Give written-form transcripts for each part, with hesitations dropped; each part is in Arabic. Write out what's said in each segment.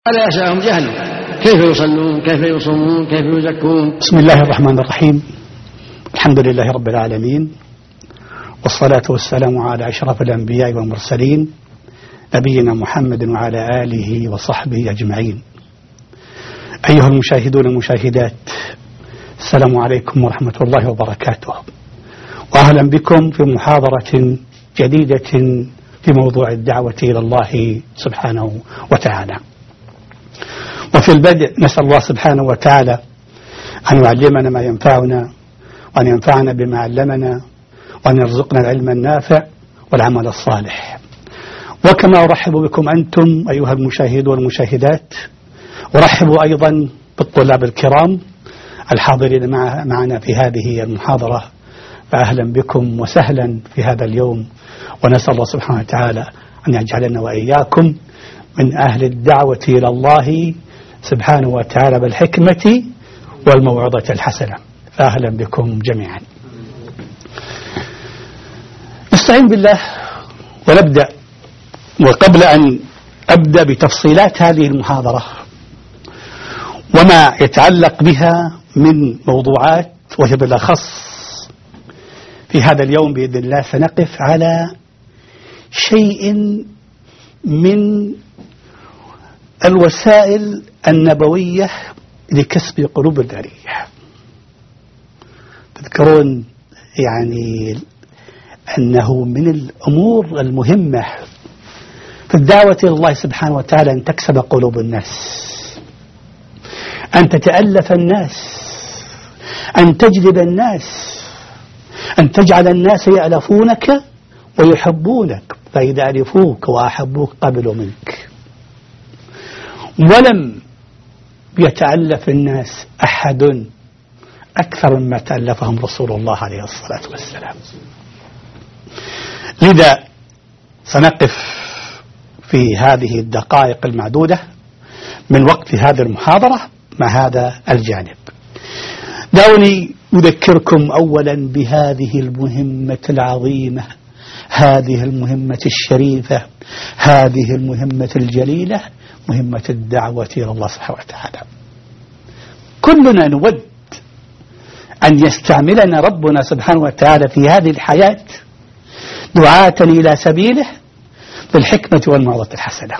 ولا يسعهم جهل كيف يصلون كيف يصومون كيف يزكون. بسم الله الرحمن الرحيم. الحمد لله رب العالمين، والصلاة والسلام على أشرف الأنبياء والمرسلين نبينا محمد وعلى آله وصحبه أجمعين. أيها المشاهدون والمشاهدات، السلام عليكم ورحمة الله وبركاته، وأهلا بكم في محاضرة جديدة في موضوع الدعوة إلى الله سبحانه وتعالى. وفي البدء نسأل الله سبحانه وتعالى أن يعلمنا ما ينفعنا، وأن ينفعنا بما علمنا، وأن يرزقنا العلم النافع والعمل الصالح. وكما أرحب بكم أنتم أيها المشاهدون والمشاهدات، أرحب أيضا بالطلاب الكرام الحاضرين معنا في هذه المحاضرة، فأهلا بكم وسهلا في هذا اليوم، ونسأل الله سبحانه وتعالى أن يجعلنا وإياكم من أهل الدعوة إلى الله سبحانه وتعالى بالحكمة والموعظة الحسنة. فأهلا بكم جميعا. نستعين بالله ونبدأ. وقبل أن أبدأ بتفصيلات هذه المحاضرة وما يتعلق بها من موضوعات، وهي بالأخص في هذا اليوم بإذن الله سنقف على شيء من الوسائل النبوية لكسب قلوب الذرية. تذكرون يعني أنه من الأمور المهمة في الدعوة إلى الله سبحانه وتعالى أن تكسب قلوب الناس، أن تتألف الناس، أن تجذب الناس، أن تجعل الناس يألفونك ويحبونك، فإذا ألفوك وأحبوك قبلوا منك. ولم يتألف الناس أحد أكثر مما تألفهم رسول الله عليه الصلاة والسلام. لذا سنقف في هذه الدقائق المعدودة من وقت هذه المحاضرة مع هذا الجانب. دعوني أذكركم أولا بهذه المهمة العظيمة، هذه المهمة الشريفة، هذه المهمة الجليلة، مهمة الدعوة إلى الله سبحانه وتعالى. كلنا نود أن يستعملنا ربنا سبحانه وتعالى في هذه الحياة دعاة إلى سبيله بالحكمة والموعظة الحسنة،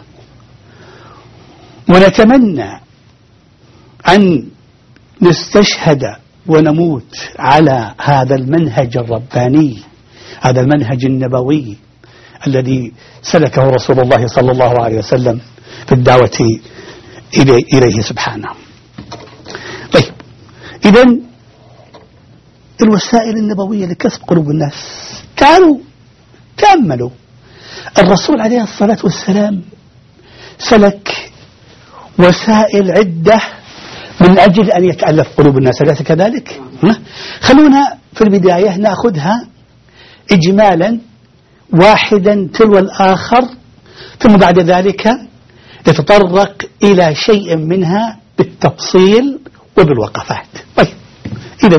ونتمنى أن نستشهد ونموت على هذا المنهج الرباني، هذا المنهج النبوي الذي سلكه رسول الله صلى الله عليه وسلم في الدعوة إليه سبحانه. طيب، إذن الوسائل النبوية لكسب قلوب الناس. تعالوا تأملوا، الرسول عليه الصلاة والسلام سلك وسائل عدة من أجل أن يتألف قلوب الناس، أليس كذلك؟ خلونا في البداية نأخذها إجمالا واحدا تلو الآخر، ثم بعد ذلك نتطرق إلى شيء منها بالتفصيل وبالوقفات. طيب، إذا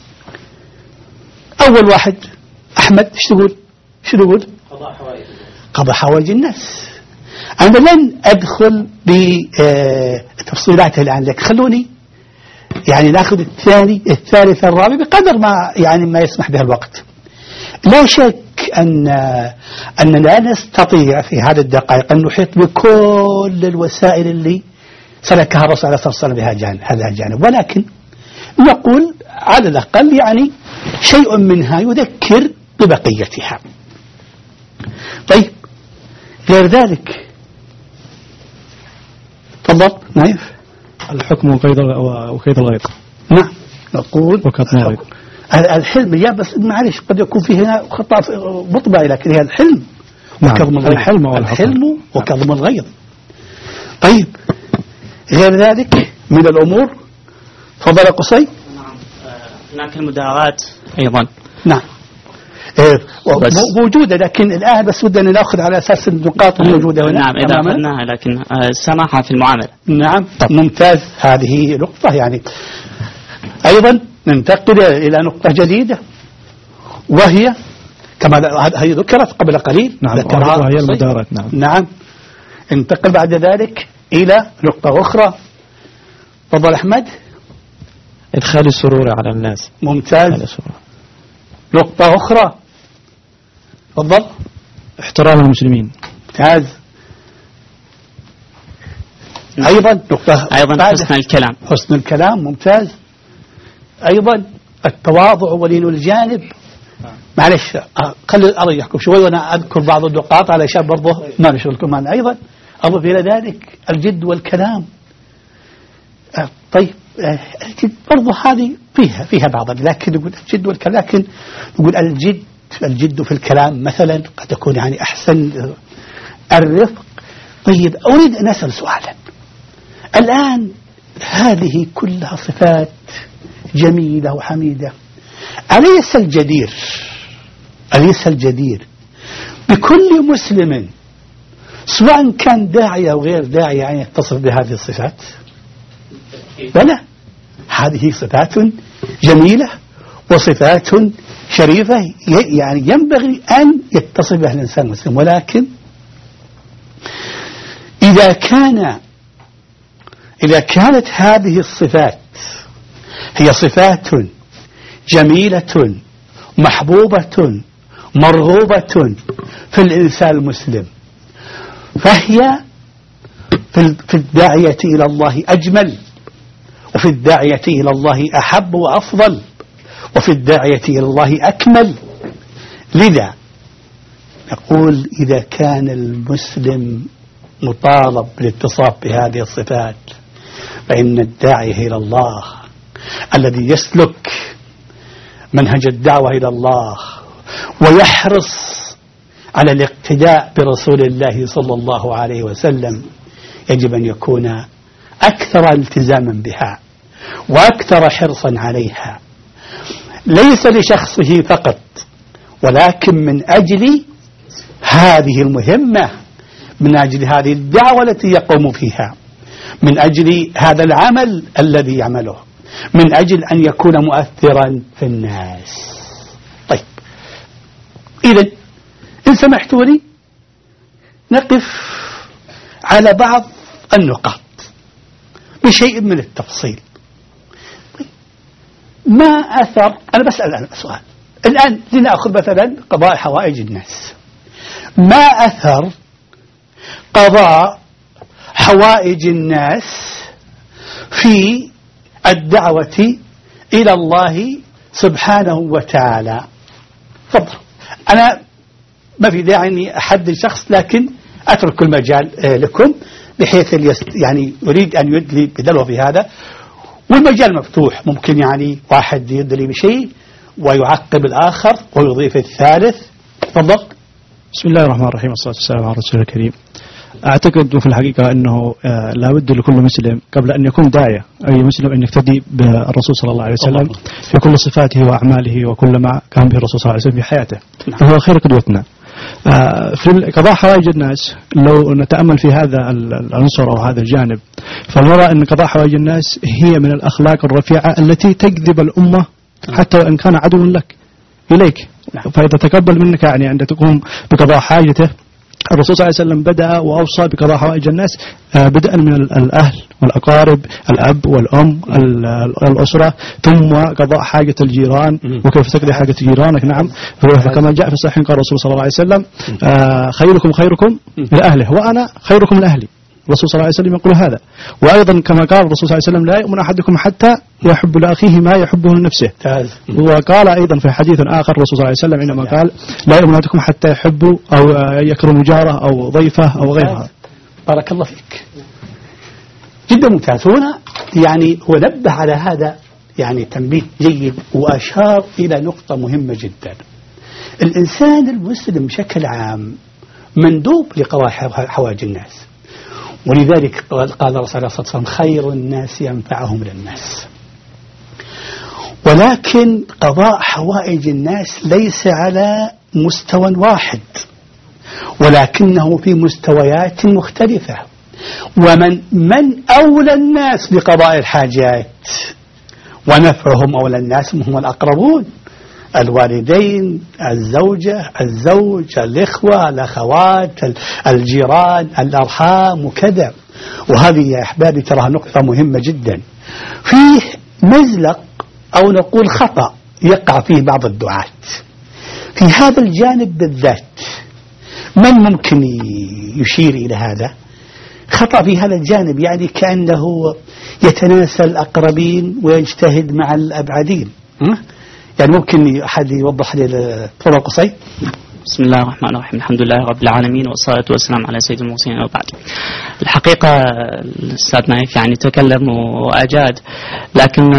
أول واحد أحمد، شو تقول؟ قضاء حوائج الناس. أنا لن أدخل بتفصيلاتها الآن، لك خلوني يعني نأخذ الثاني الثالث الرابع بقدر ما يسمح به الوقت. لا شك أننا لا نستطيع في هذه الدقائق أن نحيط بكل الوسائل اللي سلكها الرسول عليه الصلاة والسلام بهذا الجانب، ولكن نقول على الأقل يعني شيء منها يذكر ببقيتها. طيب، غير ذلك تفضل نايف. الحكم وكيد الغيظ. نعم، نقول وكظم الغيظ. الحلم، يا بس معلش قد يكون فيه هنا خطأ مطبع، لكن هي الحلم وكظم الغيظ. الحلم وكظم الغيظ. طيب، غير ذلك من الأمور، تفضل قصي. هناك المداراة أيضا. نعم موجودة، لكن الآن بس ودنا نأخذ على أساس النقاط الموجودة هنا. نعم، إذا أخذناها، لكن السماحة في المعاملة. نعم، ممتاز، هذه نقطة. يعني أيضا ننتقل إلى نقطة جديدة، وهي كما هي ذكرت قبل قليل. نعم، وهي المداراة. نعم. انتقل بعد ذلك إلى نقطة أخرى. تفضل أحمد. إدخال السرور على الناس. ممتاز. نقطة أخرى. تفضل. احترام المسلمين. ممتاز. أيضا نقطة أيضا حسن الكلام. حسن الكلام. ممتاز. أيضا التواضع ولين الجانب. معلش خلي أريحكم شوي وأنا أذكر بعض النقاط علشان برضه ما نشغلكم معنا. أيضا أضف إلى ذلك الجد والكلام. طيب الجد برضه هذه فيها بعض، لكن نقول الجد والكلام، لكن نقول الجد في الكلام مثلا قد يكون يعني أحسن. الرفق. طيب أريد أن أسأل سؤالا الآن، هذه كلها صفات جميلة وحميدة، أليس الجدير بكل مسلم سواء كان داعية أو غير داعية أن يتصف بهذه الصفات؟ بلى، هذه صفات جميلة وصفات شريفة يعني ينبغي أن يتصف بها الإنسان المسلم. ولكن إذا كانت هذه الصفات هي صفات جميلة محبوبة مرغوبة في الإنسان المسلم، فهي في الداعية إلى الله أجمل، وفي الداعية إلى الله أحب وأفضل، وفي الداعية إلى الله أكمل. لذا نقول إذا كان المسلم مطالب بالاتصاف بهذه الصفات، فإن الداعي إلى الله الذي يسلك منهج الدعوة إلى الله ويحرص على الاقتداء برسول الله صلى الله عليه وسلم يجب أن يكون أكثر التزاما بها وأكثر حرصا عليها، ليس لشخصه فقط، ولكن من أجل هذه المهمة، من أجل هذه الدعوة التي يقوم فيها، من أجل هذا العمل الذي يعمله، من أجل أن يكون مؤثرا في الناس. طيب إذن إن سمحتوا لي نقف على بعض النقاط بشيء من التفصيل. ما أثر، أنا بسأل الآن سؤال، الآن لنأخذ مثلا قضاء حوائج الناس. ما أثر قضاء حوائج الناس في الدعوة إلى الله سبحانه وتعالى؟ تفضل. أنا ما في داعي أني أحدد شخص، لكن أترك المجال لكم بحيث يعني يريد أن يدلي بدلوه في هذا، والمجال مفتوح. ممكن يعني واحد يدلي بشيء ويعقب الآخر ويضيف الثالث. تفضل. بسم الله الرحمن الرحيم، والصلاة والسلام على رسول الكريم. أعتقد في الحقيقة أنه لا بد لكل مسلم قبل أن يكون داعية أي مسلم أن يقتدي بالرسول صلى الله عليه وسلم في كل صفاته وأعماله وكل ما كان به الرسول صلى الله عليه وسلم في حياته، فهو خير قدوتنا. في قضاء حوائج الناس لو نتأمل في هذا العنصر أو هذا الجانب، فنرى أن قضاء حوائج الناس هي من الأخلاق الرفيعة التي تجذب الأمة حتى وإن كان عدو لك إليك. فإذا تقبل منك يعني أن تقوم بقضاء حاجته، الرسول صلى الله عليه وسلم بدأ وأوصى بقضاء حوائج الناس بدءا من الأهل والأقارب، الأب والأم، الأسرة، ثم قضاء حاجة الجيران وكيف تقضي حاجة جيرانك. نعم، فكما جاء في الصحيح قال الرسول صلى الله عليه وسلم خيركم لأهله وأنا خيركم لأهلي. الرسول صلى الله عليه وسلم يقول هذا. وأيضا كما قال الرسول صلى الله عليه وسلم لا يؤمن أحدكم حتى يحب لأخيه ما يحبه لنفسه. وقال أيضا في حديث آخر الرسول صلى الله عليه وسلم عندما قال لا يؤمن أحدكم حتى يحب أو يكرم جاره أو ضيفه أو غيرها. بارك الله فيك، جدا ممتاز. هنا يعني هو نبه على هذا يعني تنبيه جيد، وأشار إلى نقطة مهمة جدا. الإنسان المسلم بشكل عام مندوب لقضاء حوائج الناس، ولذلك قال الرسول صلى الله عليه وسلم خير الناس ينفعهم للناس. ولكن قضاء حوائج الناس ليس على مستوى واحد، ولكنه في مستويات مختلفة. ومن أولى الناس بقضاء الحاجات ونفعهم أولى الناس هم الأقربون، الوالدين، الزوجة، الزوج، الإخوة، الأخوات، الجيران، الأرحام وكذا. وهذه يا أحبابي ترى نقطة مهمة جدا. فيه مزلق أو نقول خطأ يقع فيه بعض الدعاة في هذا الجانب بالذات. من ممكن يشير إلى هذا خطأ في هذا الجانب؟ يعني كأنه يتناسى الأقربين ويجتهد مع الأبعدين. يعني ممكن أحد يوضح لي؟ تفضل قصي. بسم الله الرحمن الرحيم. الحمد لله رب العالمين والصلاة والسلام على سيد المرسلين وبعد. الحقيقة الأستاذ نايف يعني تكلم وأجاد، لكن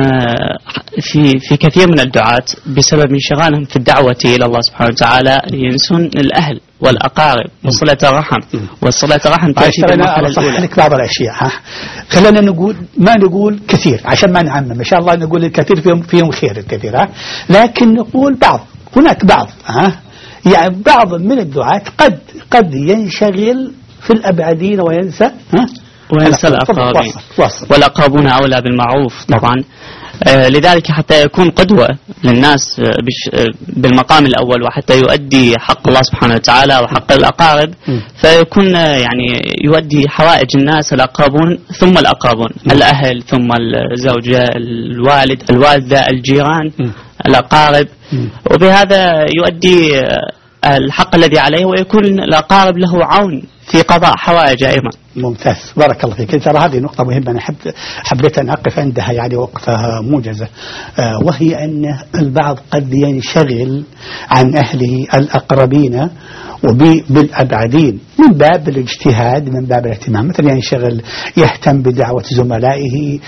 في كثير من الدعاة بسبب انشغالهم في الدعوة إلى الله سبحانه وتعالى ينسون الأهل والأقارب وصلة الرحم. وصلة الرحم تأتي بالمرحلة الأولى. لك بعض الأشياء خلينا نقول، ما نقول كثير عشان ما نعمم، إن شاء الله نقول الكثير فيهم خير الكثير، لكن نقول بعض، هناك بعض يعني بعض من الدعاة قد ينشغل في الأبعدين وينسى الأقربين، والأقربون أولى بالمعروف طبعا. لذلك حتى يكون قدوة للناس بالمقام الأول، وحتى يؤدي حق الله سبحانه وتعالى وحق الأقارب، فيكون يعني يؤدي حوائج الناس الأقربون ثم الأقربون، الأهل ثم الزوجة، الوالد، الوالدة، الجيران، الأقارب، وبهذا يؤدي الحق الذي عليه، ويكون الأقارب له عون في قضاء حوائج أيضا. ممتاز، بارك الله فيك. ترى هذه نقطة مهمة أنا حبيت أن أقف عندها يعني وقفها موجزة، وهي أن البعض قد ينشغل عن أهله الأقربين وبالأبعدين من باب الاجتهاد، من باب الاهتمام، مثلا ينشغل يهتم بدعوة زملائه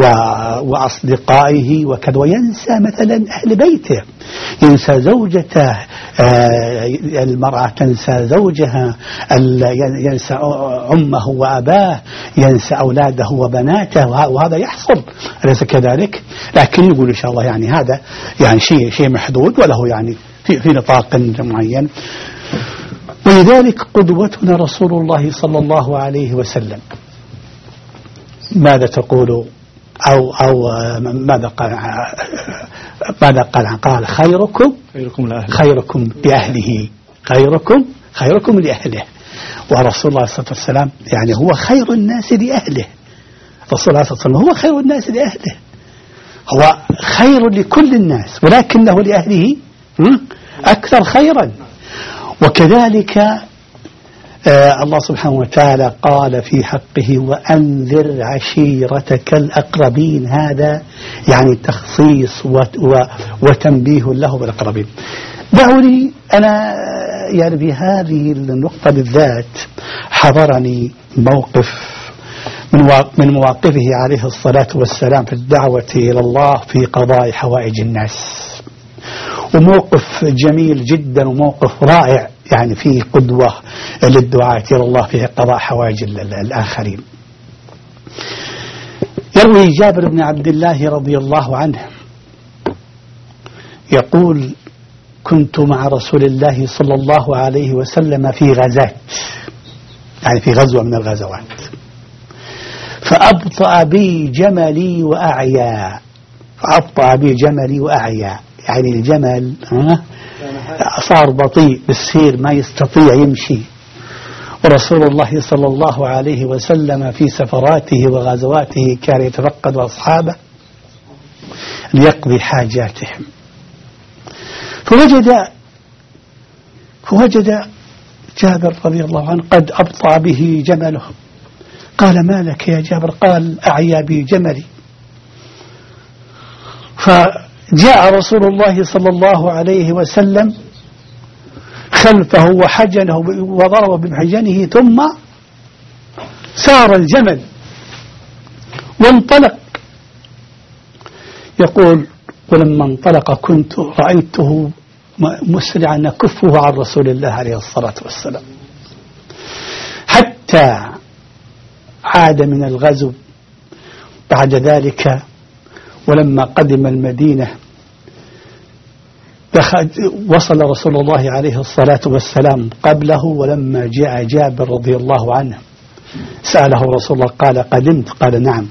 وأصدقائه وكذا، وينسى مثلا أهل بيته، ينسى زوجته، المرأة تنسى زوجها، ينسى أمه وأباه، ينسى أولاده وبناته، وهذا يحصل أليس كذلك؟ لكن نقول إن شاء الله يعني هذا يعني شيء محدود وله يعني في نطاق معين. ولذلك قدوتنا رسول الله صلى الله عليه وسلم. ماذا تقول أو ماذا قال خيركم لأهله، خيركم لأهله. ورسول الله صلى الله عليه وسلم يعني هو خير الناس لأهله. رسول الله صلى الله عليه وسلم هو خير الناس لأهله، هو خير لكل الناس، ولكنه لأهله أكثر خيرا. وكذلك الله سبحانه وتعالى قال في حقه وأنذر عشيرتك الأقربين. هذا يعني تخصيص وتنبيه له بالأقربين. دعوني أنا يعني بهذه النقطة بالذات حضرني موقف من مواقفه عليه الصلاة والسلام في الدعوة إلى الله في قضاء حوائج الناس، وموقف جميل جدا وموقف رائع يعني فيه قدوة للدعاة إلى الله في قضاء حوائج الآخرين. يروي جابر بن عبد الله رضي الله عنه يقول كنت مع رسول الله صلى الله عليه وسلم في غزاة، يعني في غزوة من الغزوات، فأبطأ بي جملي وأعيا، يعني الجمل صار بطيء بالسير ما يستطيع يمشي، ورسول الله صلى الله عليه وسلم في سفراته وغزواته كان يتفقد أصحابه ليقضي حاجاتهم، فوجد جابر رضي الله عنه قد أبطأ به جمله. قال ما لك يا جابر؟ قال أعيا بي جملي. فجاء رسول الله صلى الله عليه وسلم خلفه وحجنه وضرب بمحجنه، ثم سار الجمل وانطلق. يقول ولما انطلق كنت رأيته مسرعا نكفه عن رسول الله عليه الصلاة والسلام، حتى عاد من الغزو. بعد ذلك ولما قدم المدينة وصل رسول الله عليه الصلاة والسلام قبله، ولما جاء جابر رضي الله عنه سأله رسول الله قال قدمت؟ قال نعم.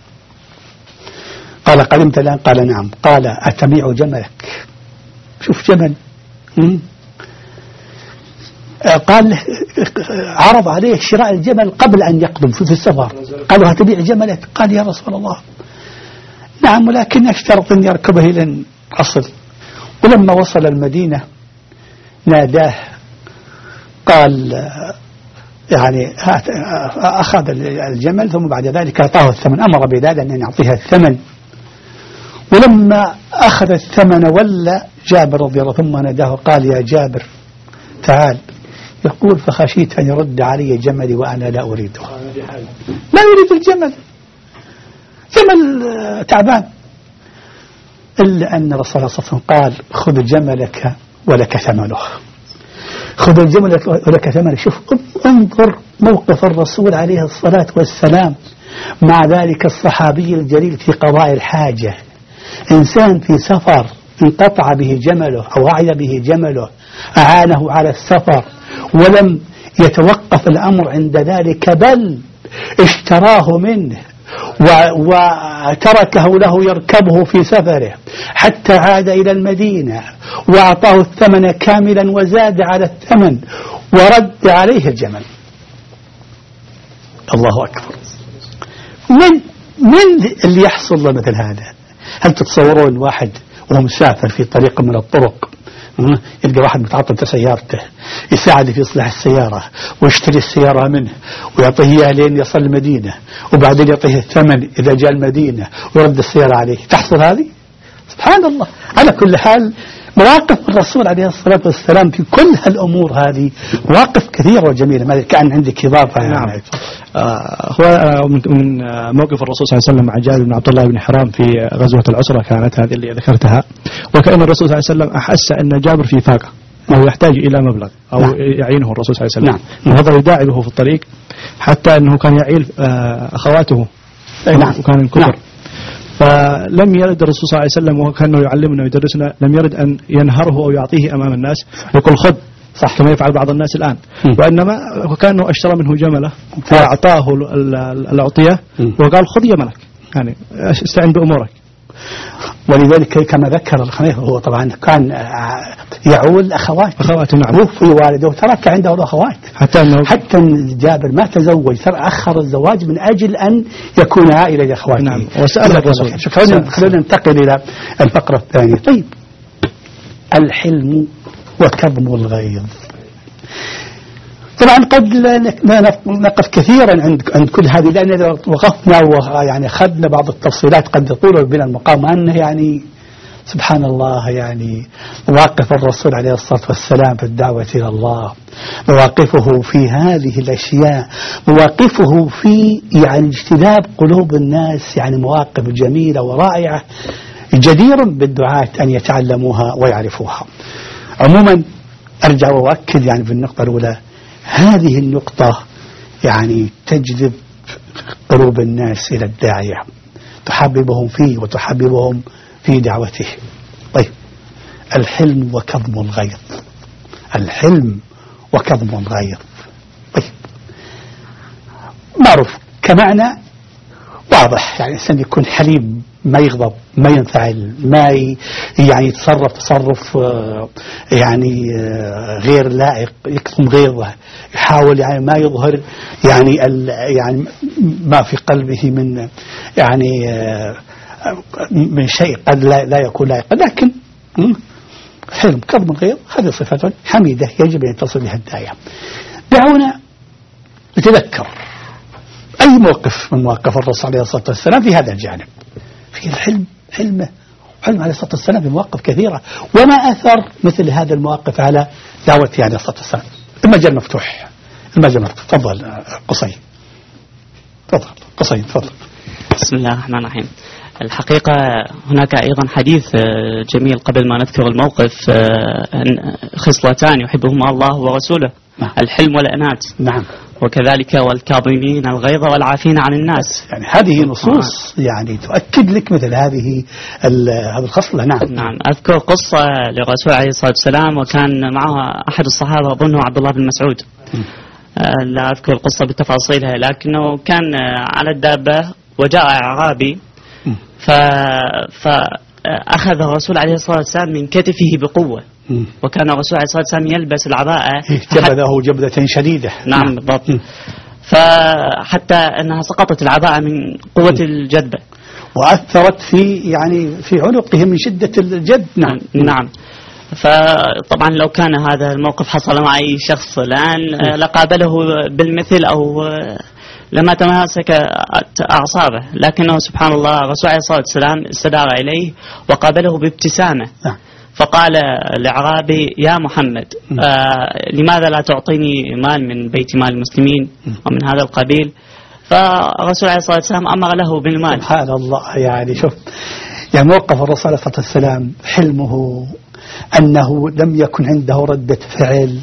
قال قدمت الآن؟ قال نعم. قال أتبيع جملك؟ شوف جمل قال عرض عليه شراء الجمل قبل أن يقدم في السفر. قالوا هتبيع جملك؟ قال يا رسول الله نعم، ولكن اشترط أن يركبه إلى أصل. ولما وصل المدينة ناداه قال يعني أخذ الجمل، ثم بعد ذلك أعطاه الثمن، أمر بلال أن يعطيها الثمن. ولما أخذ الثمن ولا جابر رضي الله ثم ناداه قال يا جابر تعال. يقول فخشيت أن يرد علي جملي وأنا لا أريده، لا يريد الجمل، جمل تعبان. إلا أن الرسول صلى الله عليه وسلم قال خذ جملك ولك ثمنه، خذ الجمل ولك ثمنه. شوف انظر موقف الرسول عليه الصلاة والسلام مع ذلك الصحابي الجليل في قضاء الحاجة. إنسان في سفر انقطع به جمله أو وعي به جمله، أعانه على السفر ولم يتوقف الأمر عند ذلك، بل اشتراه منه وتركه له يركبه في سفره حتى عاد إلى المدينة، وأعطاه الثمن كاملا وزاد على الثمن ورد عليه الجمل. الله أكبر. من اللي يحصل له مثل هذا؟ هل تتصورون واحد وهو مسافر في طريق من الطرق يلقى واحد متعطل في سيارته يساعد في إصلاح السيارة ويشتري السيارة منه ويعطيه إياها لين يصل المدينة، وبعدين يعطيه الثمن إذا جاء المدينة ويرد السيارة عليه؟ تحصل هذه؟ سبحان الله. على كل حال مواقف الرسول عليه الصلاة والسلام في كل هالأمور هذه مواقف كثيرة وجميلة. ما كان عندك إضافة؟ نعم. هو من موقف الرسول صلى الله عليه وسلم مع جابر بن عبد الله بن حرام في غزوة العسرة كانت هذه اللي ذكرتها، وكأن الرسول صلى الله عليه وسلم أحس أن جابر في فاقة أو يحتاج إلى مبلغ أو يعينه الرسول صلى الله عليه وسلم. وهذا يداعبه في الطريق حتى أنه كان يعيل أخواته وكان الكفر. فلم يرد الرسول صلى الله عليه وسلم وكانه يعلمنا ويدرسنا، لم يرد أن ينهره أو يعطيه أمام الناس يقول خذ صح كما يفعل بعض الناس الآن، وإنما كانه اشترى منه جمله فأعطاه الأعطية وقال خذ جملك، يعني استعن بأمورك. ولذلك كما ذكر الخليفة هو طبعا كان يعول أخواته نعم، وفي والده وترك عنده الأخوات حتى جابر ما تزوج، أخر الزواج من أجل أن يكون عائلة لأخواته. نعم. وسأل الرسول. خلونا ننتقل إلى الفقرة الثانية. طيب الحلم وكظم الغيظ. طبعا قد لا نقف كثيرا عند كل هذه، لأن وقفنا ويعني أخذنا بعض التفصيلات قد يطول بنا المقام، أنه يعني سبحان الله يعني مواقف الرسول عليه الصلاة والسلام في الدعوة إلى الله، مواقفه في هذه الأشياء، مواقفه في يعني اجتذاب قلوب الناس، يعني مواقف جميلة ورائعة جدير بالدعاة أن يتعلموها ويعرفوها. عموما أرجع وأؤكد يعني في النقطة الأولى، هذه النقطة يعني تجذب قلوب الناس إلى الداعية، تحببهم فيه وتحببهم في دعوته. طيب الحلم وكظم الغيظ، الحلم وكظم الغيظ. طيب معروف كمعنى واضح، يعني الإنسان يكون حليم، ما يغضب، ما ينفعل، ما يعني يتصرف تصرف يعني غير لائق، يكتم غيظه، يحاول يعني ما يظهر يعني ما في قلبه من يعني من شيء قد لا يكون لائق، لكن حلم كظم الغيظ هذه صفة حميدة يجب أن يتصل بها الداعية. دعونا نتذكر أي موقف من مواقف الرسول عليه الصلاة والسلام في هذا الجانب، في الحلم، حلم عليه الصلاة والسلام في مواقف كثيرة، وما أثر مثل هذا المواقف على دعوته عليه الصلاة والسلام. المجال مفتوح، المجال مفتوح. تفضل قصي، تفضل. بسم الله الرحمن الرحيم. الحقيقة هناك أيضا حديث جميل قبل ما نذكر الموقف، خصلتان يحبهما الله ورسوله، الحلم والأنات. نعم. وكذلك والكاظمين الغيظ والعافين عن الناس. يعني هذه نصوص يعني تؤكد لك مثل هذه الخصلة. نعم. أذكر قصة للرسول عليه الصلاة والسلام، وكان معه أحد الصحابة أظنه عبد الله بن مسعود. لا أذكر القصة بتفاصيلها، لكنه كان على الدابة وجاء أعرابي فأخذ الرسول عليه الصلاة والسلام من كتفه بقوة، وكان الرسول عليه الصلاة والسلام يلبس العباءة جبده جبدة شديدة. نعم بالضبط. فحتى أنها سقطت العباءة من قوة الجذبة وأثرت في عنقه من شدة الجد. نعم. فطبعا لو كان هذا الموقف حصل مع أي شخص الآن لقابله بالمثل أو لما تماسك أعصابه، لكنه سبحان الله الرسول عليه الصلاة والسلام استدار إليه وقابله بابتسامة فقال الأعرابي: يا محمد لماذا لا تعطيني مال من بيت مال المسلمين ومن هذا القبيل؟ فالرسول عليه الصلاة والسلام أمر له بالمال. سبحان الله. يعني شوف يعني موقف الرسول عليه الصلاة والسلام حلمه أنه لم يكن عنده ردة فعل،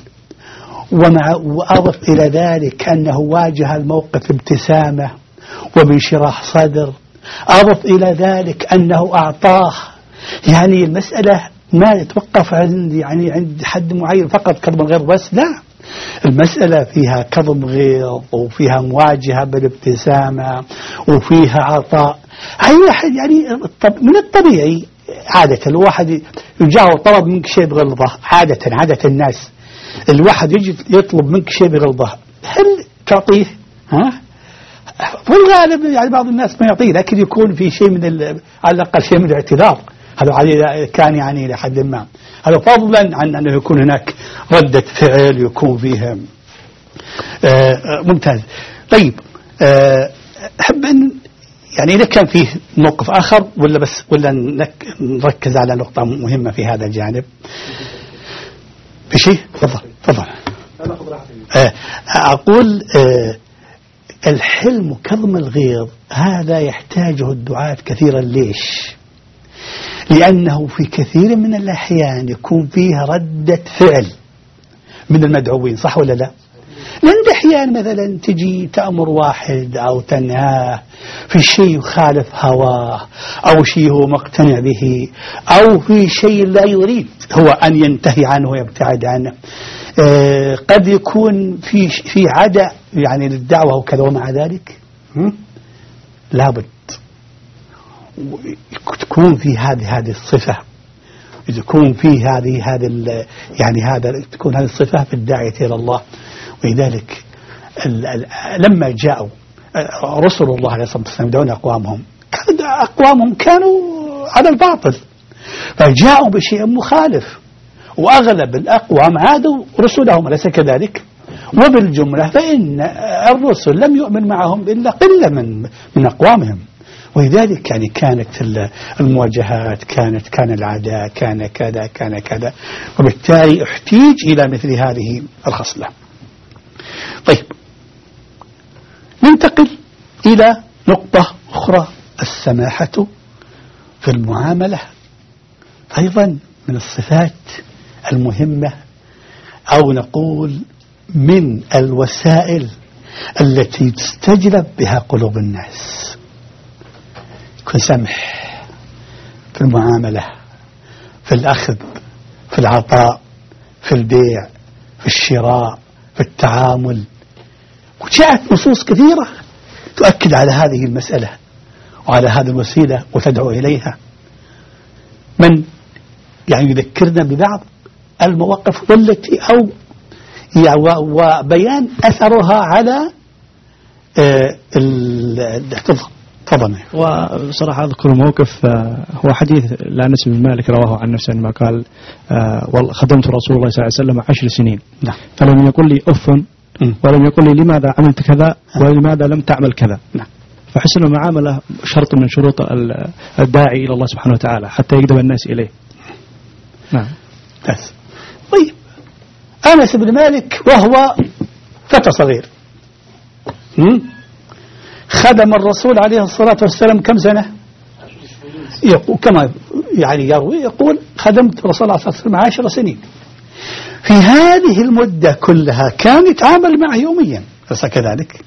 وأضف إلى ذلك أنه واجه الموقف ابتسامة وبانشراح صدر. أضف إلى ذلك أنه أعطاه. يعني المسألة ما يتوقف عند حد معين فقط كظم غير بس، لا، المسألة فيها كظم غيظ وفيها مواجهة بالابتسامة وفيها عطاء. أي واحد يعني من الطبيعي عادة الواحد يجاوب طلب منك شيء بغلظة، عادة الناس الواحد يجي يطلب منك شيء بغلظة، هل تعطيه؟ في الغالب يعني بعض الناس ما يعطيه، لكن يكون في شيء على الأقل شيء من الاعتذار. هذا كان يعني لحد ما هذا فضلا عن أنه يكون هناك ردة فعل يكون فيها ممتاز. طيب أحب أن يعني إذا كان فيه موقف آخر ولا نركز على نقطة مهمة في هذا الجانب بشيء. تفضل. أقول الحلم كظم الغيظ هذا يحتاجه الدعاة كثيرا. ليش؟ لأنه في كثير من الأحيان يكون فيه ردة فعل من المدعوين، صح ولا لا؟ لأن أحيان مثلا تجي تأمر واحد أو تنهاه في شيء يخالف هواه أو شيء هو مقتنع به أو في شيء لا يريد هو أن ينتهي عنه ويبتعد عنه. قد يكون في عداء يعني للدعوة وكذا، ومع ذلك لابد تكون في هذه الصفة، تكون في تكون هذه الصفة في الداعية إلى الله. ولذلك لما جاءوا رسل الله عليه الصلاة والسلام يدعون أقوامهم كانوا على الباطل، فجاءوا بشيء مخالف، وأغلب الأقوام عادوا رسلهم، أليس كذلك؟ وبالجملة فإن الرسل لم يؤمن معهم إلا قلة من أقوامهم. ولذلك يعني كانت المواجهات، كان العداء، كان كذا، وبالتالي احتيج إلى مثل هذه الخصلة. طيب ننتقل إلى نقطة أخرى، السماحة في المعاملة أيضا من الصفات المهمة، أو نقول من الوسائل التي تستجلب بها قلوب الناس. يكون سمح في المعاملة، في الأخذ، في العطاء، في البيع، في الشراء، في التعامل. وجاءت نصوص كثيرة تؤكد على هذه المسألة وعلى هذه الوسيلة وتدعو إليها. من يعني يذكرنا ببعض المواقف والتي أو وبيان أثرها على تفضل. وصراحة أذكر موقف هو حديث لا أنس بن مالك رواه عن نفسه أنما قال خدمت رسول الله صلى الله عليه وسلم 10 سنين. نعم. فلم يقل لي أف ولم يقل لي لماذا عملت كذا ولماذا لم تعمل كذا. نعم. فحسن المعاملة شرط من شروط الداعي إلى الله سبحانه وتعالى حتى يقدم الناس إليه. نعم. بس. طيب أنس بن مالك وهو فتى صغير خدم الرسول عليه الصلاة والسلام كم سنة؟ كما يعني يقول خدمت الرسول عليه الصلاة والسلام 10 سنين. في هذه المدة كلها كان يتعامل معه يوميا، أليس كذلك؟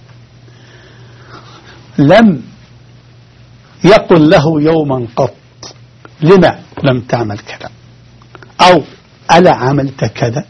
لم يقل له يوما قط لما لم تعمل كذا أو ألا عملت كذا.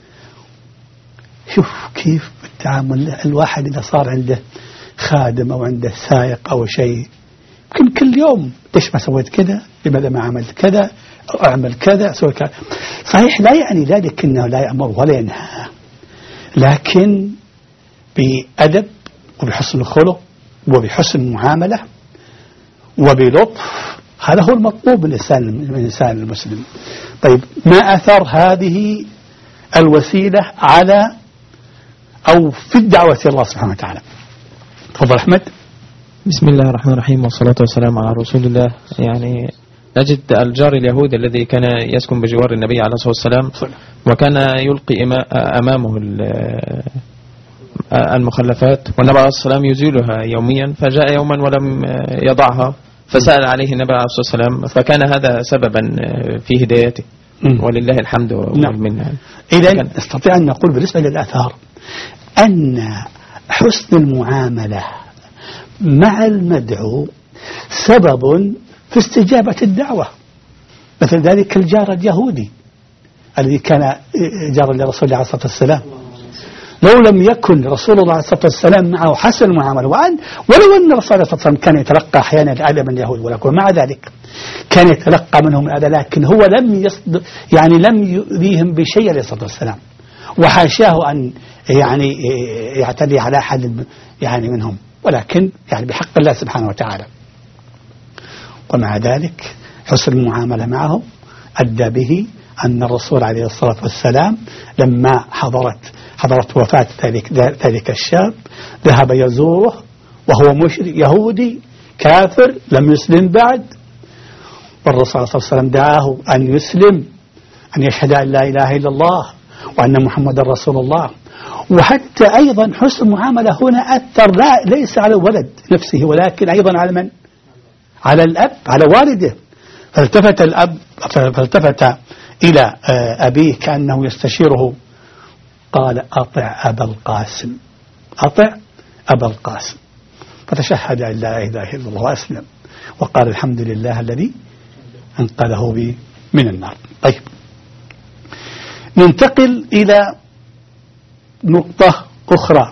شوف كيف التعامل. الواحد إذا صار عنده خادم أو عنده سائق أو شيء يمكن كل يوم ليش ما سويت كذا، لماذا ما عملت كذا، اعمل كذا سوي كذا. صحيح لا يعني ذلك أنه لا يأمر ولا ينهى، لكن بأدب وبحسن الخلق وبحسن المعاملة وبلطف، هذا هو المطلوب من الإنسان المسلم. طيب ما أثر هذه الوسيلة على أو في الدعوة إلى الله سبحانه وتعالى؟ تفضل أحمد. بسم الله الرحمن الرحيم والصلاة والسلام على رسول الله. يعني نجد الجار اليهود الذي كان يسكن بجوار النبي عليه الصلاة والسلام وكان يلقي أمامه المخلفات، والنبي عليه الصلاة والسلام يزيلها يوميا، فجاء يوما ولم يضعها فسأل عليه النبي عليه الصلاة والسلام، فكان هذا سببا في هدايته ولله الحمد والمنة. إذا نستطيع أن نقول بالنسبة للآثار أن حسن المعاملة مع المدعو سبب في استجابة الدعوة. مثل ذلك الجار اليهودي الذي كان جارا لرسول الله عليه الصلاة والسلام، لو لم يكن رسول الله عليه الصلاة والسلام معه حسن المعاملة، ولو أن الرسول عليه الصلاة والسلام كان يتلقى أحيانا الأذى من اليهود، ولكن مع ذلك كان يتلقى منهم الأذى، لكن هو لم يؤذيهم بشيء عليه الصلاة والسلام، وحاشاه أن يعتدي على أحد منهم، ولكن بحق الله سبحانه وتعالى. ومع ذلك حسن المعاملة معهم أدى به أن الرسول عليه الصلاة والسلام لما حضرت وفاة ذلك الشاب ذهب يزوره وهو مشرك يهودي كافر لم يسلم بعد، والرسول صلى الله عليه وسلم دعاه أن يسلم، أن يشهد أن لا إله إلا الله وأن محمد رسول الله. وحتى أيضا حسن المعاملة هنا أثر ليس على الولد نفسه، ولكن أيضا على من؟ على الأب، على والده. فالتفت إلى أبيه كأنه يستشيره، قال أطع أبا القاسم، أطع أبا القاسم، فتشهد أن لا إله إلا الله وأسلم، وقال الحمد لله الذي أنقذه بي من النار. طيب ننتقل إلى نقطة أخرى،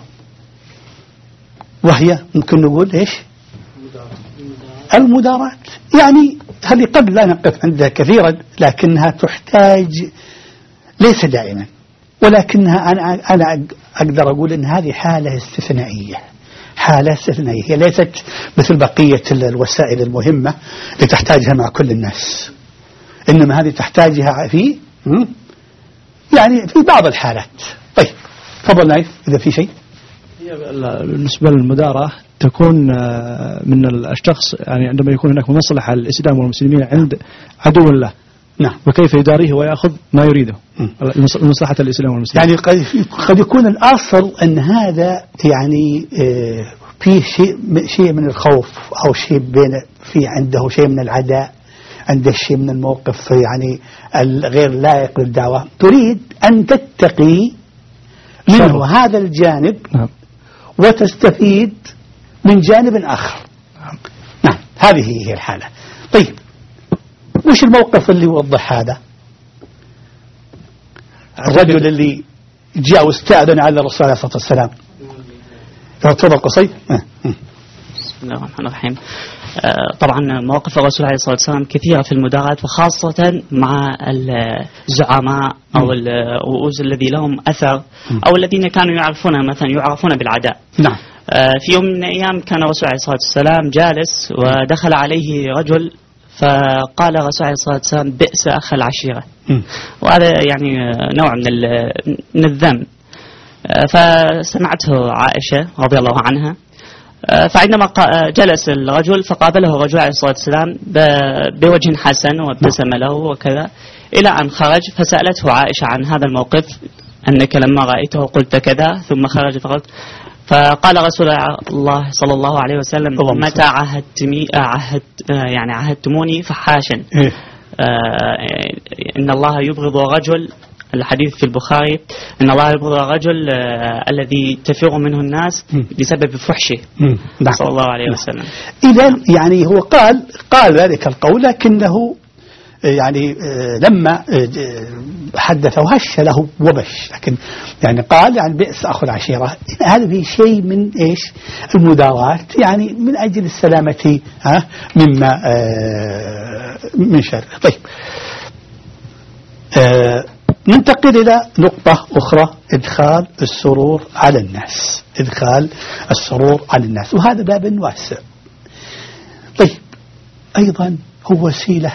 وهي ممكن نقول إيش؟ المداراة. هذه قد لا نقف عندها كثيرا، لكنها تحتاج ليس دائما، ولكنها أنا أقدر أقول أن هذه حالة استثنائية، هي ليست مثل بقية الوسائل المهمة اللي تحتاجها مع كل الناس، إنما هذه تحتاجها في بعض الحالات. طيب تفضل نايف إذا في شيء. بالنسبة للمداراة تكون من الشخص عندما يكون هناك مصلحة للإسلام والمسلمين عند عدو الله، نعم، وكيف يداريه ويأخذ ما يريده لمصلحة الإسلام والمسلمين. قد يكون الأصل أن هذا فيه شيء من الخوف، أو عنده شيء من العداء، عنده شيء من الموقف الغير لائق للدعوة، تريد أن تتقي منه هذا الجانب، نعم، وتستفيد من جانب آخر. نعم، هذه هي الحالة. طيب وش الموقف اللي يوضح هذا؟ الرجل اللي جاء واستأذن على الرسول عليه الصلاة والسلام. تفضل قصي. بسم الله الرحمن الرحيم. طبعا مواقف الرسول عليه الصلاة والسلام كثيرة في المداراة، وخاصة مع الزعماء أو الرؤوس الذي لهم أثر أو الذين كانوا يعرفون بالعداء. نعم. في يوم من الأيام كان الرسول عليه الصلاة والسلام جالس ودخل عليه رجل، فقال الرسول عليه الصلاة والسلام بئس أخ العشيرة، وهذا نوع من الذم. فسمعته عائشة رضي الله عنها، فعندما جلس الرجل فقابله الرجل عليه الصلاة والسلام بوجه حسن وابتسم له وكذا، إلى أن خرج. فسألته عائشة عن هذا الموقف، أنك لما رأيته قلت كذا ثم خرج فقلت. فقال رسول الله صلى الله عليه وسلم متى عهدتموني فحاشا، إن الله يبغض رجل، الحديث في البخاري، إن الله يبغض الرجل الذي تفر منه الناس بسبب فحشه صلى الله عليه وسلم. إذن هو قال ذلك القول، لكنه لما حدثه هش له وبش، لكن قال بئس أخو العشيرة. هذا في شيء من إيش؟ المداراة، من أجل السلامة مما من شر. طيب ننتقل إلى نقطة أخرى، إدخال السرور على الناس. إدخال السرور على الناس، وهذا باب واسع. طيب أيضا هو وسيلة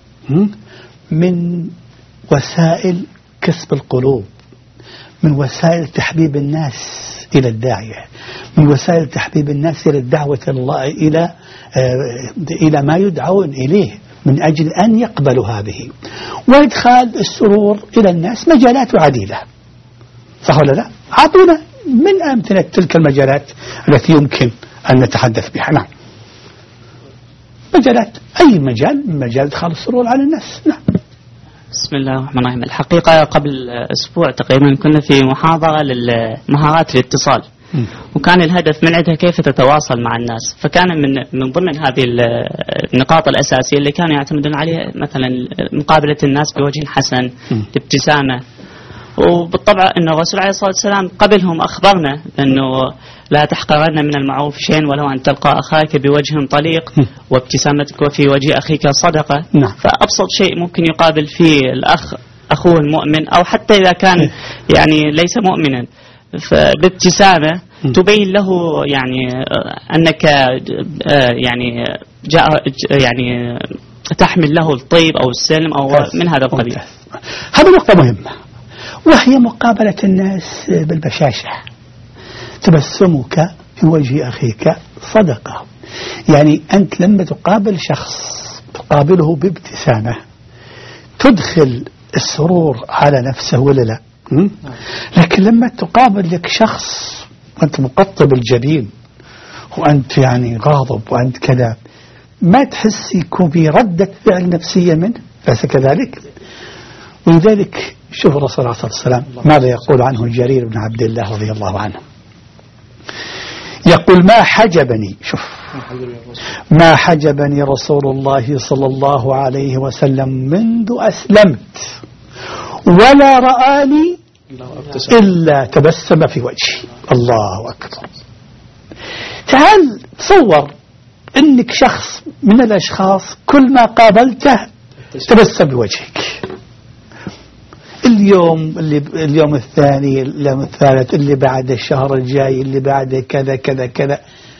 من وسائل كسب القلوب، من وسائل تحبيب الناس إلى الداعية، من وسائل تحبيب الناس إلى الدعوة الله إلى ما يدعون إليه من أجل أن يقبلوا هذه. وإدخال السرور إلى الناس مجالات عديدة، صح ولا لا؟ أعطونا من أمثلة تلك المجالات التي يمكن أن نتحدث بها. نعم، مجالات، أي مجال من مجال إدخال السرور على الناس. نعم. بسم الله الرحمن الرحيم. الحقيقة قبل أسبوع تقريبا كنا في محاضرة للمهارات الاتصال، وكان الهدف من عندها كيف تتواصل مع الناس. فكان من ضمن هذه النقاط الأساسية اللي كانوا يعتمدون عليها مثلا مقابلة الناس بوجه حسن، الابتسامة. وبالطبع أن الرسول عليه الصلاة والسلام قبلهم أخبرنا أنه لا تحقرن من المعروف شيء ولو أن تلقى أخاك بوجه طليق وابتسامتك وفي وجه أخيك صدقة. فأبسط شيء ممكن يقابل فيه الأخ أخوه المؤمن، أو حتى إذا كان يعني ليس مؤمنا، فبابتسامة تبين له يعني أنك يعني تحمل له الطيب أو السلم أو من هذا القبيل. هذه نقطة مهمة، وهي مقابلة الناس بالبشاشة. تبسمك في وجه أخيك صدقة. يعني أنت لما تقابل شخص تقابله بابتسامة تدخل السرور على نفسه ولا لا؟ لكن لما تقابل لك شخص وأنت مقطب الجبين وأنت يعني غاضب وأنت كذا، ما تحس يكون بردة فعل نفسية منه، ليس كذلك؟ ولذلك شوف الرسول عليه الصلاة والسلام ماذا يقول عنه جرير بن عبد الله رضي الله عنه. يقول ما حجبني، شوف، ما حجبني رسول الله صلى الله عليه وسلم منذ أسلمت ولا رآني إلا تبسم في وجهي. الله أكبر. تعال تصور إنك شخص من الأشخاص كل ما قابلته تبسم بوجهك. اليوم الثاني، اليوم الثالث، اللي بعد الشهر الجاي، اللي بعد كذا كذا كذا،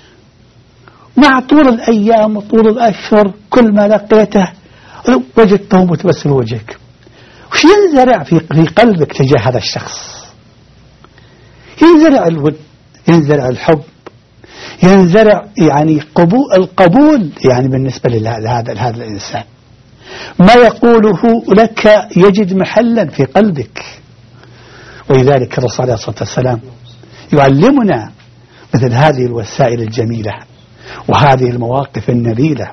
مع طول الأيام وطول الأشهر كل ما لقيته وجدته متبسم بوجهك. وش ينزرع في قلبك تجاه هذا الشخص؟ ينزرع الود، ينزرع الحب، ينزرع يعني القبول يعني بالنسبة لهذا الإنسان. ما يقوله لك يجد محلا في قلبك. ولذلك الرسول عليه الصلاة والسلام يعلمنا مثل هذه الوسائل الجميلة وهذه المواقف النبيلة.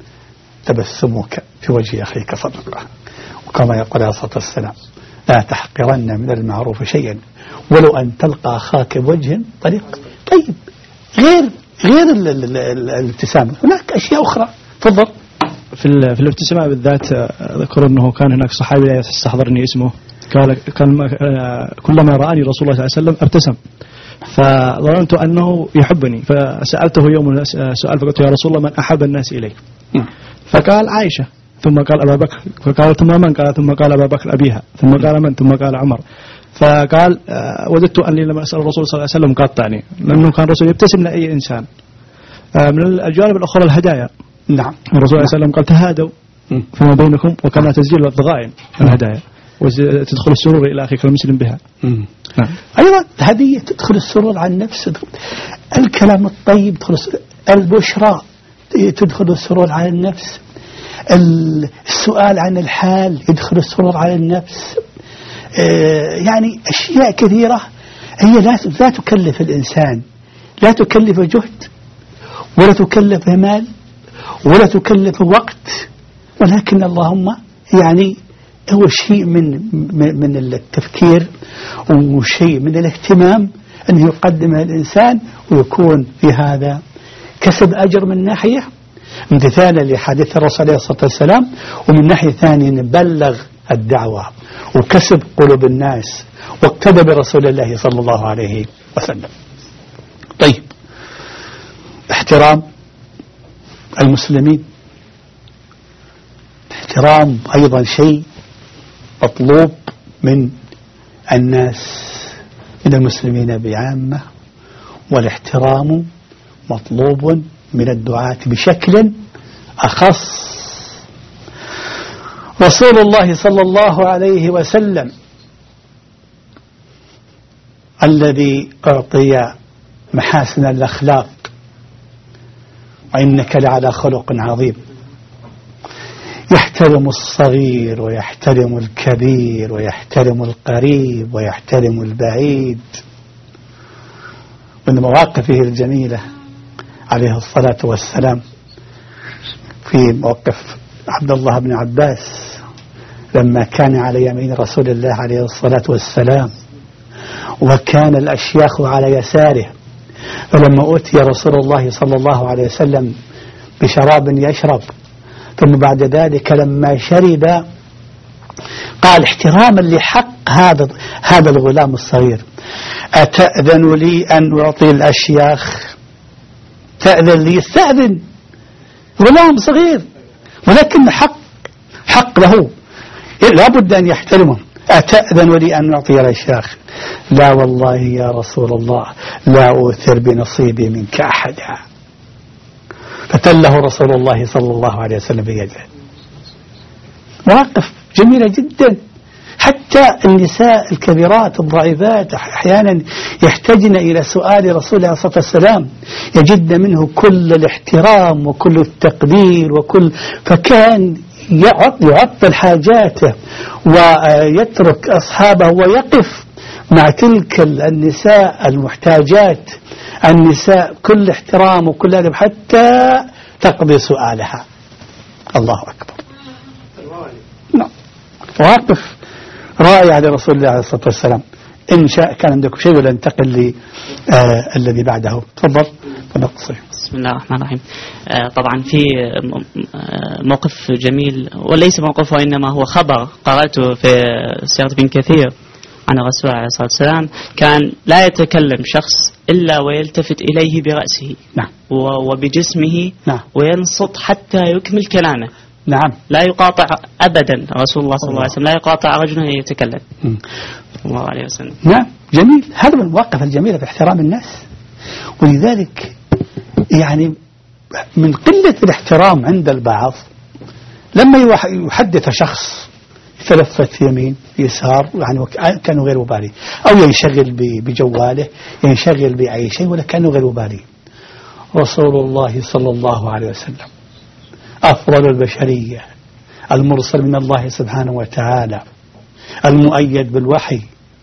تبسمك في وجه أخيك صدقة. وكما يقول عليه الصلاة والسلام لا تحقرن من المعروف شيئا ولو أن تلقى أخاك بوجه طليق. طيب غير الابتسامة هناك أشياء أخرى. تفضل. في الابتسامة بالذات ذكر أنه كان هناك صحابي لا يستحضرني اسمه، كان كلما رآني رسول الله صلى الله عليه وسلم ابتسم، فظننت أنه يحبني، فسألته يوم سؤال فقلت يا رسول الله من أحب الناس إليك؟ فقال عائشة، ثم قال أبا بكر، فقال ثم من؟ قال ثم قال أبا بكر أبيها، ثم قال من؟ ثم قال عمر. فقال وجدت أني لما أسأل الرسول صلى الله عليه وسلم قاطعني، لأنه كان الرسول يبتسم لأي إنسان. من الجوانب الأخرى الهدايا. نعم. الرسول صلى الله عليه وسلم قال تهادوا فما بينكم وكما تسجيل الضغائن الهدايا وتدخل السرور إلى أخيك المسلم بها. نعم. أيضا هدية تدخل السرور على النفس، الكلام الطيب تدخل البشرى تدخل السرور على النفس، السؤال عن الحال يدخل السرور على النفس. يعني أشياء كثيرة هي لا تكلف الإنسان، لا تكلف جهد ولا تكلف مال ولا تكلف وقت، ولكن اللهم يعني هو شيء من التفكير وشيء من الاهتمام أنه يقدمه الإنسان، ويكون في هذا كسب أجر من ناحية امتثالا لحديث الرسول عليه الصلاة والسلام، ومن ناحية ثانية نبلغ الدعوة وكسب قلوب الناس واقتدى برسول الله صلى الله عليه وسلم. طيب، احترام المسلمين، احترام أيضا شيء مطلوب من الناس من المسلمين بعامة، والاحترام مطلوب من الدعاة بشكل أخص. رسول الله صلى الله عليه وسلم الذي أعطي محاسن الأخلاق، وإنك لعلى خلق عظيم، يحترم الصغير ويحترم الكبير ويحترم القريب ويحترم البعيد. من مواقفه الجميلة عليه الصلاة والسلام في موقف عبد الله بن عباس لما كان على يمين رسول الله عليه الصلاة والسلام وكان الأشياخ على يساره، فلما أوتي رسول الله صلى الله عليه وسلم بشراب يشرب، ثم بعد ذلك لما شرب قال احتراما لحق هذا الغلام الصغير: أتأذن لي أن أعطي الأشياخ؟ تأذن لي؟ استأذن، غلام صغير ولكن حق له لا بد أن يحترمه. أتأذن لي أن أعطي الأشياخ؟ لا والله يا رسول الله لا أؤثر بنصيبي منك أحدا. فتله رسول الله صلى الله عليه وسلم بيده. مواقف جميلة جدا. حتى النساء الكبيرات الضعيفات أحيانا يحتاجن إلى سؤال رسول الله صلى الله عليه وسلم، يجد منه كل الاحترام وكل التقدير فكان يعطل حاجاته ويترك أصحابه ويقف مع تلك النساء المحتاجات، النساء كل احترام وكل أدب حتى تقضي سؤالها. الله أكبر. نعم، مواقف رائعة لرسول الله عليه الصلاة والسلام. إن شاء كان عندكم شيء ولا ننتقل للذي بعده؟ تفضل. بسم الله الرحمن الرحيم. طبعا في موقف جميل، وليس موقف وإنما هو خبر قرأته في سيرة بن كثير عن الرسول عليه الصلاة والسلام. كان لا يتكلم شخص إلا ويلتفت إليه برأسه نعم. وبجسمه نعم. وينصت حتى يكمل كلامه. نعم. لا يقاطع أبدا رسول الله صلى الله عليه وسلم، لا يقاطع رجلا يتكلم صلى الله عليه وسلم. نعم، جميل. هذا من المواقف الجميلة في احترام الناس. ولذلك يعني من قلة الاحترام عند البعض لما يحدث شخص يتلفت يمين يسار، يعني كانوا غير مبالي، أو ينشغل بجواله، ينشغل بأي شيء ولا كانوا غير مبالي. رسول الله صلى الله عليه وسلم أفضل البشرية، المرسل من الله سبحانه وتعالى، المؤيد بالوحي،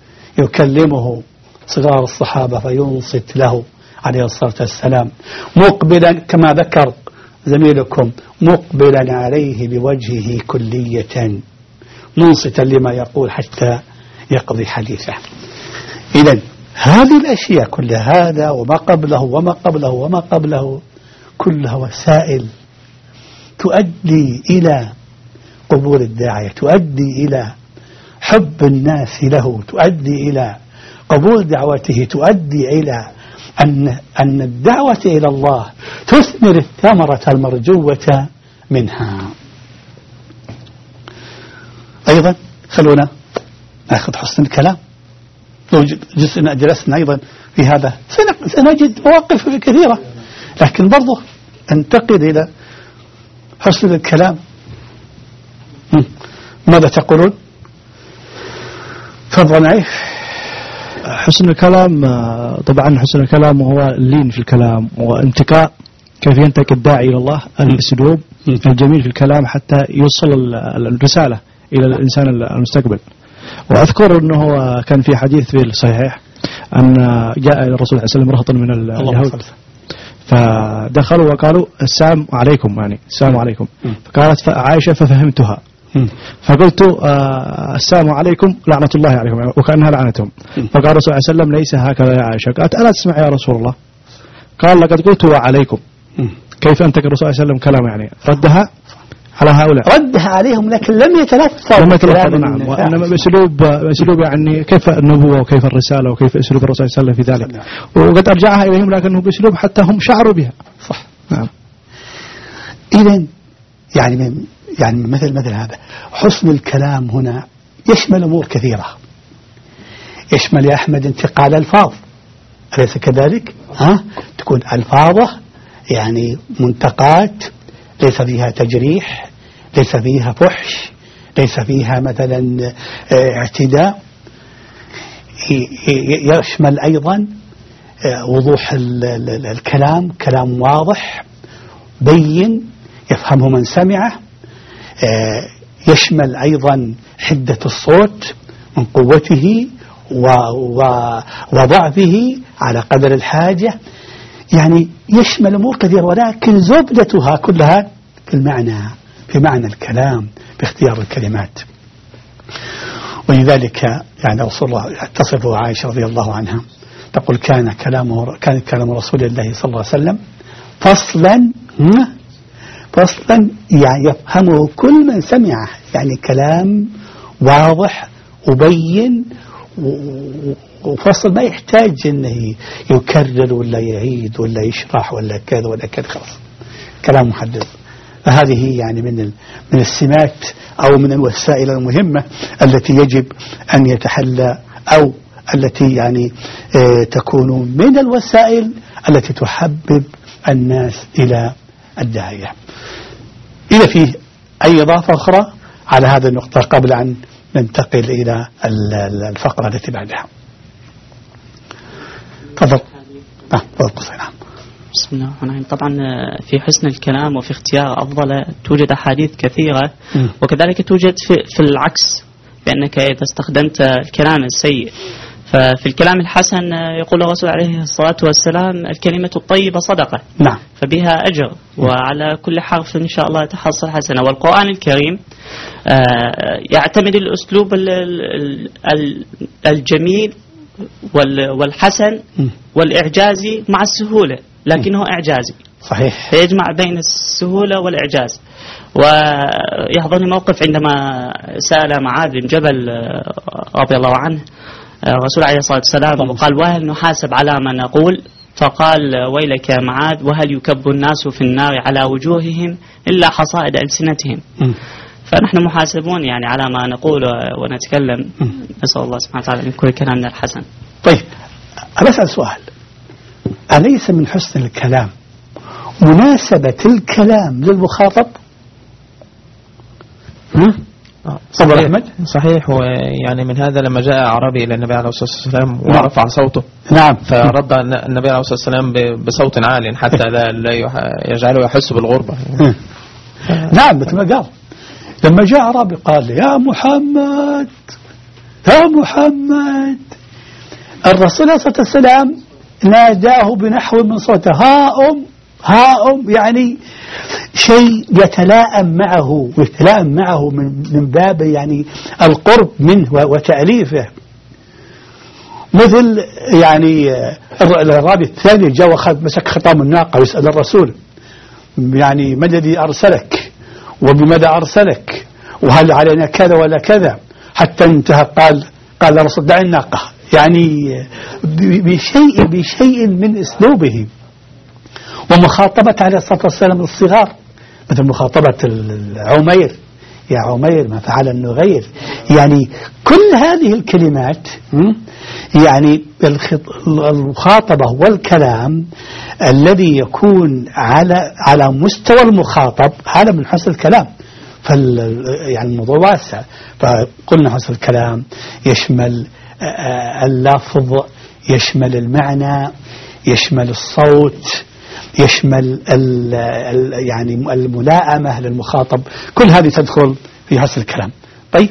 يكلمه صغار الصحابة فينصت له عليه الصلاة والسلام، مقبلا كما ذكر زميلكم، مقبلا عليه بوجهه كلية، منصتا لما يقول حتى يقضي حديثه. إذن هذه الأشياء كل هذا وما قبله وما قبله وما قبله كلها وسائل تؤدي إلى قبول الداعية، تؤدي إلى حب الناس له، تؤدي إلى قبول دعوته، تؤدي إلى أن الدعوة إلى الله تثمر الثمرة المرجوة منها. أيضا خلونا نأخذ حسن الكلام. لو جلسنا أيضا في هذا سنجد مواقف كثيرة، لكن برضو انتقل إلى حسن الكلام. ماذا تقولون؟ تفضل عيف. حسن الكلام، طبعا حسن الكلام هو اللين في الكلام وانتقاء، كيف ينتقي الداعي إلى الله، الأسلوب الجميل في الكلام حتى يوصل الرسالة إلى الإنسان المستقبل. وأذكر أنه كان في حديث في الصحيح أن جاء الرسول صلى الله عليه وسلم رهط من اليهود، فدخلوا وقالوا السلام عليكم، يعني السلام عليكم. فقالت عائشة ففهمتها، فقلت السلام عليكم لعنة الله عليكم، وكأنها لعنتهم. فقال الرسول صلى الله عليه وسلم ليس هكذا يا عائشة. قالت ألا تسمع يا رسول الله؟ قال لقد قلت وعليكم. كيف أنتك الرسول صلى الله عليه وسلم كلام، يعني ردها على هؤلاء، ردها عليهم لكن لم يتلفظ. نعم. وإنما بأسلوب يعني كيف النبوة وكيف الرسالة وكيف أسلوب الرسول صلى الله عليه وسلم في ذلك، وقد أرجعها إليهم لكنه بأسلوب حتى هم شعروا بها. صح. نعم. إذن يعني مثل هذا حسن الكلام هنا يشمل أمور كثيرة، يشمل يا أحمد انتقال ألفاظ، أليس كذلك؟ تكون ألفاظه يعني منتقات ليس فيها تجريح، ليس فيها فحش، ليس فيها مثلا اعتداء. يشمل أيضا وضوح الكلام، كلام واضح بين يفهمه من سمعه. يشمل أيضا حدة الصوت من قوته وضعفه على قدر الحاجة، يعني يشمل أمور كثيرة، ولكن زبدتها كلها في معنى الكلام، باختيار الكلمات. ولذلك يعني رسول الله تصفه عائشة رضي الله عنها تقول كان كلام رسول الله صلى الله عليه وسلم فصلا يعني يفهمه كل من سمعه، يعني كلام واضح وبين وفصل، ما يحتاج انه يكرر ولا يعيد ولا يشرح ولا كذا ولا كذا، خلاص كلام محدد. فهذه يعني من السمات أو من الوسائل المهمة التي يجب أن يتحلى، أو التي يعني تكون من الوسائل التي تحبب الناس إلى الداعية. إذا فيه أي إضافة أخرى على هذه النقطة قبل أن ننتقل إلى الفقرة التي بعدها؟ تفضل. نعم. بسم الله الرحمن الرحيم. طبعا في حسن الكلام وفي اختيار أفضل توجد أحاديث كثيرة، وكذلك توجد في العكس، بأنك إذا استخدمت الكلام السيء. ففي الكلام الحسن يقول الرسول عليه الصلاة والسلام الكلمة الطيبة صدقة، نعم، فبها أجر، وعلى كل حرف إن شاء الله تحصل حسنة. والقرآن الكريم يعتمد الأسلوب الجميل والحسن والإعجازي مع السهولة، لكنه إعجازي صحيح، فيجمع بين السهولة والإعجاز. ويحضرني موقف عندما سأل معاذ بن جبل رضي الله عنه الرسول عليه الصلاة والسلام وقال وهل نحاسب على ما نقول؟ فقال ويلك يا معاذ، وهل يكب الناس في النار على وجوههم إلا حصائد ألسنتهم؟ فنحن محاسبون يعني على ما نقول ونتكلم. نسأل الله سبحانه وتعالى أن يكون كلامنا الحسن. طيب أسأل سؤال، أليس من حسن الكلام مناسبة الكلام للمخاطب؟ صحيح, صحيح. ويعني من هذا لما جاء أعرابي إلى النبي عليه الصلاة والسلام ورفع صوته، نعم، فرد النبي عليه الصلاة والسلام بصوت عال حتى لا يجعله يحس بالغربة. نعم، مثل ما قال لما جاء أعرابي قال يا محمد يا محمد، الرسول عليه الصلاة والسلام ناداه بنحو من صوته ها أم، يعني شيء يتلائم معه من باب يعني القرب منه وتأليفه. مثل يعني الرابي الثاني جاء وأخذ مسك خطام الناقة ويسأل الرسول يعني ما الذي أرسلك وبماذا أرسلك وهل علينا كذا ولا كذا، حتى انتهى قال الرسول دع الناقة، يعني بشيء من أسلوبه. ومخاطبة عليه الصلاة والسلام الصغار، مثل مخاطبة عمير يا عمير ما فعل النغير، يعني كل هذه الكلمات يعني المخاطبة والكلام الذي يكون على مستوى المخاطب هذا من حسن الكلام. يعني الموضوع واسع، فقلنا حسن الكلام يشمل اللفظ، يشمل المعنى، يشمل الصوت، يشمل يعني الملائمة للمخاطب، كل هذه تدخل في حسن الكلام. طيب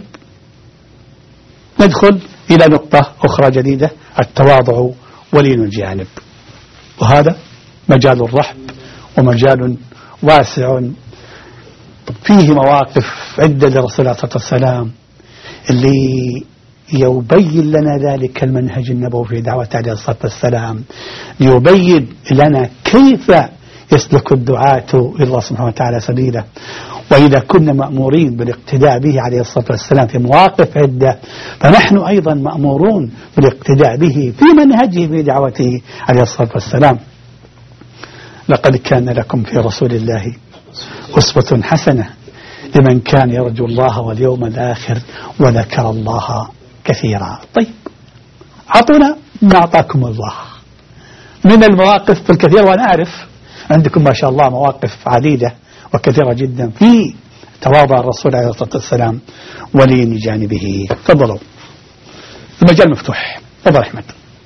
ندخل إلى نقطة أخرى جديدة، التواضع ولين الجانب، وهذا مجال الرحب ومجال واسع فيه مواقف عدة لرسول الله صلى الله عليه وسلم اللي يبين لنا ذلك المنهج النبوي في دعوة عليه الصلاة والسلام، ليبين لنا كيف يسلك الدعاة إلى الله سبحانه وتعالى سبيله. وإذا كنا مأمورين بالاقتداء به عليه الصلاة والسلام في مواقف عدة، فنحن أيضا مأمورون بالاقتداء به في منهجه في دعوته عليه الصلاة والسلام. لقد كان لكم في رسول الله أسوة حسنة لمن كان يرجو الله واليوم الآخر وذكر الله كثيرا. طيب أعطونا ما أعطاكم الله من المواقف الكثيرة، وأنا أعرف عندكم ما شاء الله مواقف عديدة وكثيرة جدا في تواضع الرسول عليه الصلاة والسلام ولين جانبه. تفضلوا، المجال مفتوح. تفضل أحمد.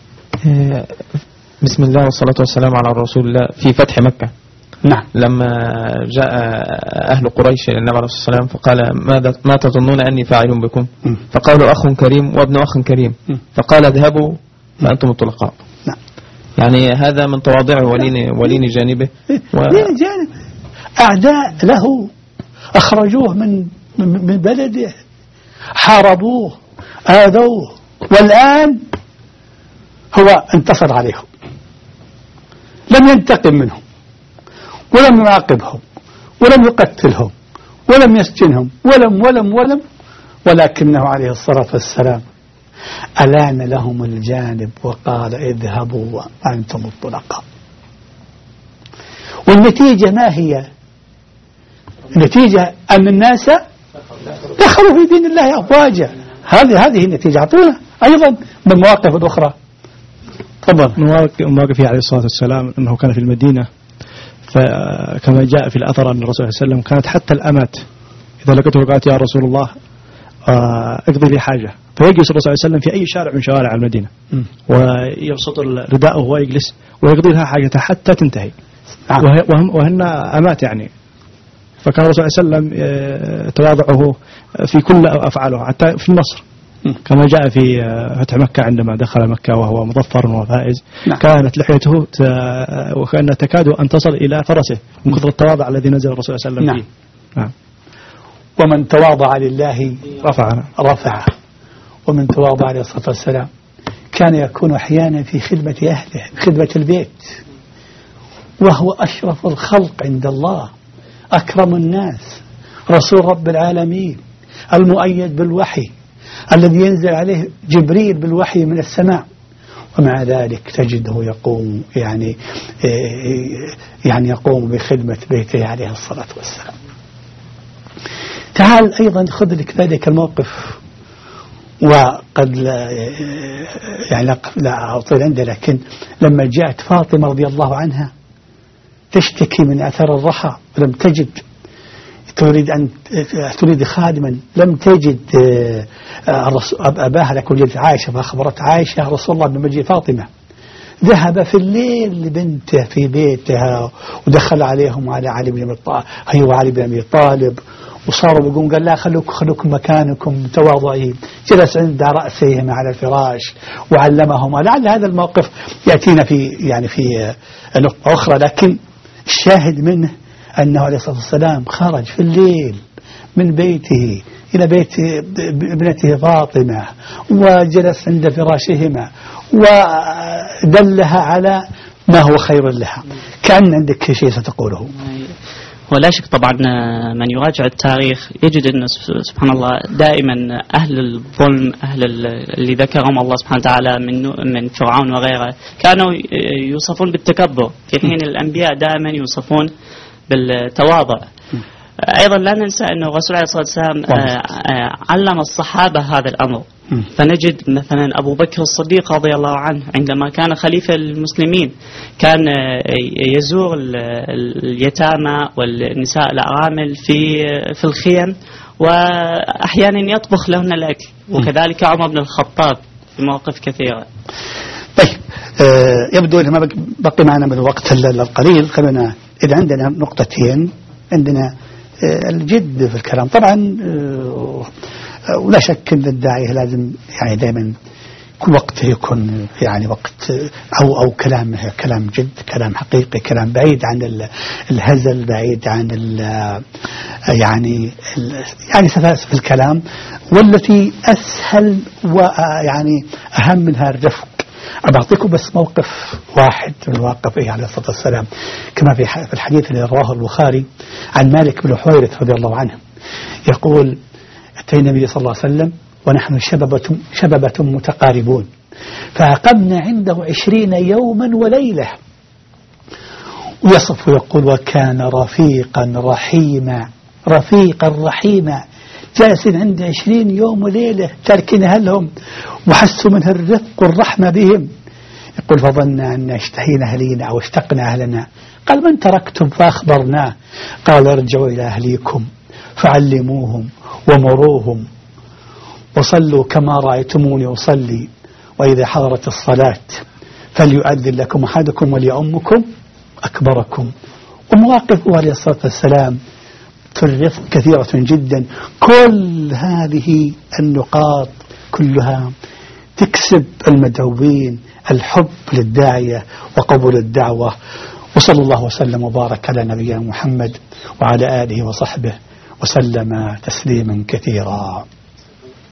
بسم الله والصلاة والسلام على رسول الله. في فتح مكة، نعم، لما جاء أهل قريش إلى النبي عليه الصلاة والسلام فقال ما تظنون أني فاعل بكم؟ فقالوا أخ كريم وابن أخ كريم. فقال اذهبوا فأنتم الطلقاء. نعم. يعني هذا من تواضعه ولين جانبه. ولين جانب أعداء له أخرجوه من بلده، حاربوه، آذوه، والآن هو انتصر عليهم، لم ينتقم منهم ولم يعاقبهم ولم يقتلهم ولم يسجنهم ولم ولكنه عليه الصلاة والسلام ألان لهم الجانب وقال اذهبوا وأنتم الطلقاء. والنتيجة ما هي؟ النتيجة أن الناس دخلوا في دين الله أفواجا. هذه النتيجة. أعطونا أيضا من مواقف أخرى. تفضل. مواقفه عليه الصلاة والسلام أنه كان في المدينة، فكما جاء في الأثر أن الرسول صلى الله عليه وسلم كانت حتى الأمات إذا لقته قالت يا رسول الله اقضي لي حاجة، فيجلس الرسول صلى الله عليه وسلم في أي شارع من شوارع المدينة ويبسط رداءه ويجلس ويقضي لها حاجة حتى تنتهي، وهن أمات يعني. فكان الرسول صلى الله عليه وسلم تواضعه في كل أفعاله حتى في النصر، كما جاء في فتح مكة عندما دخل مكة وهو مظفر وفائز. نعم. كانت لحيته وكأنها تكاد أن تصل إلى فرسه من كثر التواضع الذي نزل الرسول صلى الله عليه وسلم فيه. نعم. ومن تواضع لله رفعه. ومن تواضع عليه الصلاة والسلام كان يكون أحيانا في خدمة أهله، خدمة البيت، وهو أشرف الخلق عند الله، أكرم الناس، رسول رب العالمين، المؤيد بالوحي الذي ينزل عليه جبريل بالوحي من السماء، ومع ذلك تجده يقوم يعني يقوم بخدمة بيته عليه الصلاة والسلام. تعال أيضا خذ لك ذلك الموقف، وقد لا أطيل عنده، لكن لما جاءت فاطمة رضي الله عنها تشتكي من أثر الرحى ولم تجد، تريد خادما، لم تجد أباها، لكن وجدت عائشة، فأخبرت عائشة رسول الله بمجيء فاطمة. ذهب في الليل لبنته في بيتها ودخل عليهم على علي بن أبي طالب، وصاروا بيقوم قال لا خلوكم مكانكم تواضعين، جلس عند رأسهم على الفراش وعلمهم. لعل هذا الموقف يأتينا في نقطة أخرى، لكن الشاهد منه أنه عليه الصلاة والسلام خرج في الليل من بيته إلى بيت ابنته فاطمة وجلس عند فراشهما ودلها على ما هو خير لها. كأن عندك شيء ستقوله. ولا شك طبعا من يراجع التاريخ يجد أن سبحان الله دائما أهل الظلم، أهل اللي ذكرهم الله سبحانه وتعالى من فرعون وغيره، كانوا يوصفون بالتكبر، في حين الأنبياء دائما يوصفون بالتواضع. أيضا لا ننسى أن الرسول عليه الصلاة والسلام علم الصحابة هذا الأمر، فنجد مثلا أبو بكر الصديق رضي الله عنه عندما كان خليفة المسلمين كان يزور اليتامى والنساء الأرامل في الخيم، وأحيانا يطبخ لهن الأكل، وكذلك عمر بن الخطاب في مواقف كثيرة. طيب يبدو أن ما بقي معنا من الوقت القليل، خلينا إذا عندنا نقطتين. عندنا الجد في الكلام طبعا، ولا شك أن الداعية لازم يعني دائما كل وقت يكون يعني وقت أو كلام جد، كلام حقيقي، كلام بعيد عن الهزل، بعيد عن يعني سفاسف الكلام، والتي أسهل ويعني أهم منها الرفق. أعطيكم بس موقف واحد من مواقفه عليه الصلاة والسلام، كما في الحديث الذي رواه البخاري عن مالك بن حويرث رضي الله عنه، يقول أتينا النبي صلى الله عليه وسلم ونحن شببة متقاربون، فأقمنا عنده 20 يوما وليلة، ويصف ويقول وكان رفيقا رحيما رفيقا رحيما، جالسين عند 20 يوم وليلة تاركين أهلهم وحسوا من الرفق والرحمة بهم. يقول فظننا أن اشتهينا أهلينا أو اشتقنا أهلنا. قال من تركتم فأخبرناه. قال ارجعوا إلى أهليكم فعلموهم ومروهم وصلوا كما رأيتموني أصلي، وإذا حضرت الصلاة فليؤذن لكم أحدكم وليؤمكم أكبركم. ومواقفه عليه الصلاة والسلام في الرفق كثيرة جدا. كل هذه النقاط كلها تكسب المدعوين الحب للداعية وقبول الدعوة. وصلى الله وسلم وبارك على نبينا محمد وعلى آله وصحبه وسلم تسليما كثيرا.